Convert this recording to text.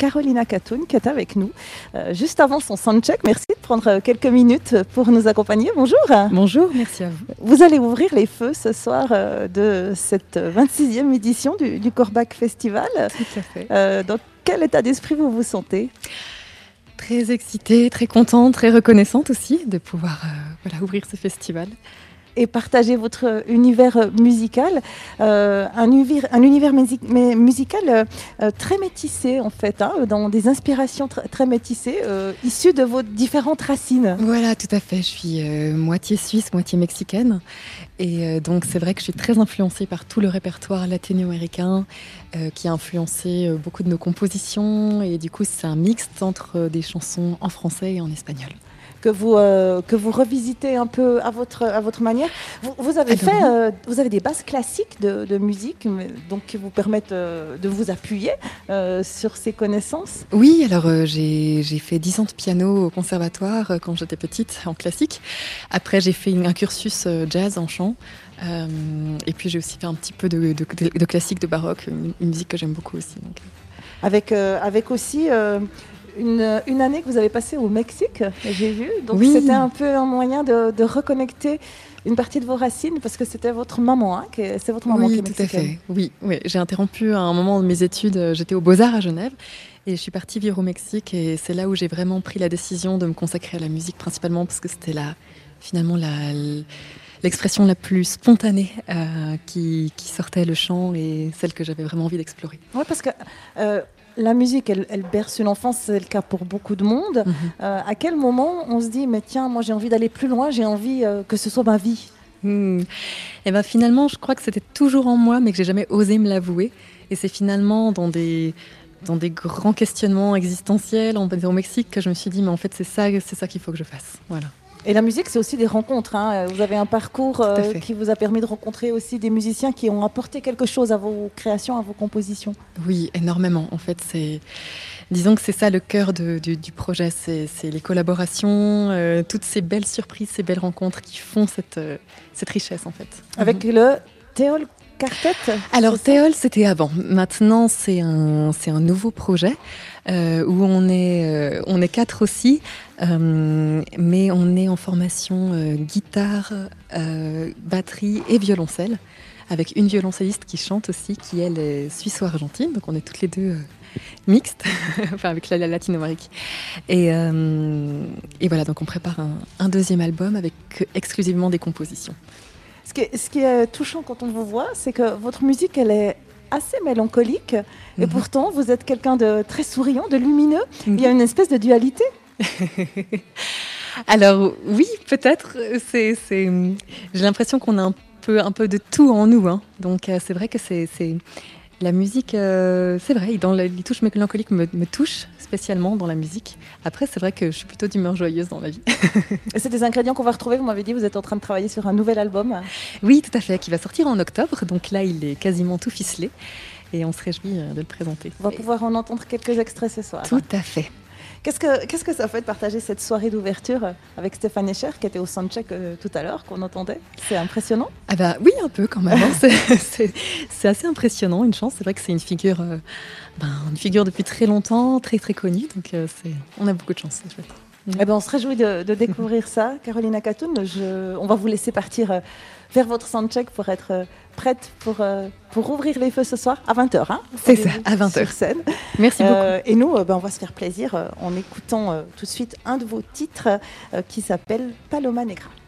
Carolina Catoun qui est avec nous juste avant son soundcheck. Merci de prendre quelques minutes pour nous accompagner. Bonjour. Bonjour, merci à vous. Vous allez ouvrir les feux ce soir de cette 26e édition du Korbach Festival. Tout à fait. Dans quel état d'esprit vous vous sentez ? Très excitée, très contente, très reconnaissante aussi de pouvoir ouvrir ce festival. Et partager votre univers musical, un univers musical très métissé en fait, dans des inspirations très métissées, issues de vos différentes racines. Voilà, tout à fait. Je suis moitié suisse, moitié mexicaine. Et donc c'est vrai que je suis très influencée par tout le répertoire latino-américain qui a influencé beaucoup de nos compositions. Et du coup, c'est un mixte entre des chansons en français et en espagnol. Que vous revisitez un peu à votre manière. Vous avez des bases classiques de musique, donc qui vous permettent de vous appuyer sur ces connaissances. Oui, alors j'ai fait 10 ans de piano au conservatoire quand j'étais petite, en classique. Après, j'ai fait un cursus jazz en chant. Et puis, j'ai aussi fait un petit peu de classique, de baroque, une musique que j'aime beaucoup aussi. Donc. Avec aussi... Une année que vous avez passée au Mexique, j'ai vu. Donc oui. C'était un peu un moyen de reconnecter une partie de vos racines, parce que c'était votre maman, c'est votre maman qui est mexicaine. Oui, tout à fait. Oui, j'ai interrompu à un moment de mes études. J'étais aux Beaux-Arts à Genève et je suis partie vivre au Mexique. Et c'est là où j'ai vraiment pris la décision de me consacrer à la musique, principalement parce que c'était finalement l'expression la plus spontanée qui sortait, le chant, et celle que j'avais vraiment envie d'explorer. Oui, parce que la musique, elle berce une enfance, c'est le cas pour beaucoup de monde. À quel moment on se dit, mais tiens, moi j'ai envie d'aller plus loin, j'ai envie que ce soit ma vie ? Et ben finalement, je crois que c'était toujours en moi, mais que j'ai jamais osé me l'avouer. Et c'est finalement dans des grands questionnements existentiels, on va dire au Mexique, que je me suis dit, mais en fait c'est ça qu'il faut que je fasse. Voilà. Et la musique, c'est aussi des rencontres. Vous avez un parcours qui vous a permis de rencontrer aussi des musiciens qui ont apporté quelque chose à vos créations, à vos compositions. Oui, énormément. En fait, disons que c'est ça le cœur du projet. C'est les collaborations, toutes ces belles surprises, ces belles rencontres qui font cette richesse, en fait. Avec le Théol Quartet. Alors Théol, c'était avant. Maintenant, c'est un nouveau projet où on est 4 aussi, mais on est en formation guitare, batterie et violoncelle, avec une violoncelliste qui chante aussi, qui elle est suisse-argentine, donc on est toutes les deux mixtes, enfin avec la Latino-Amérique. Et voilà, donc on prépare un deuxième album avec exclusivement des compositions. Ce qui est touchant quand on vous voit, c'est que votre musique, elle est assez mélancolique, et pourtant vous êtes quelqu'un de très souriant, de lumineux. Il y a une espèce de dualité. Alors oui, peut-être. J'ai l'impression qu'on a un peu de tout en nous, hein. Donc c'est vrai que c'est la musique, c'est vrai, les touches mélancoliques me touchent spécialement dans la musique. Après, c'est vrai que je suis plutôt d'humeur joyeuse dans la vie. Et c'est des ingrédients qu'on va retrouver, vous m'avez dit, vous êtes en train de travailler sur un nouvel album. Oui, tout à fait, qui va sortir en octobre. Donc là, il est quasiment tout ficelé et on se réjouit de le présenter. On va pouvoir en entendre quelques extraits ce soir. Tout à fait. Qu'est-ce que ça fait de partager cette soirée d'ouverture avec Stéphane Escher, qui était au soundcheck tout à l'heure, qu'on entendait ? C'est impressionnant ? Ah bah oui, un peu quand même. C'est assez impressionnant, une chance. C'est vrai que c'est une figure depuis très longtemps, très très connue. Donc on a beaucoup de chance, c'est chouette. Eh ben, on se réjouit de découvrir ça. Carolina Catoun, on va vous laisser partir faire votre soundcheck pour être prête pour ouvrir les feux ce soir à 20h. C'est ça, à 20h. Sur scène. Merci beaucoup. Et nous, on va se faire plaisir en écoutant tout de suite un de vos titres qui s'appelle Paloma Negra.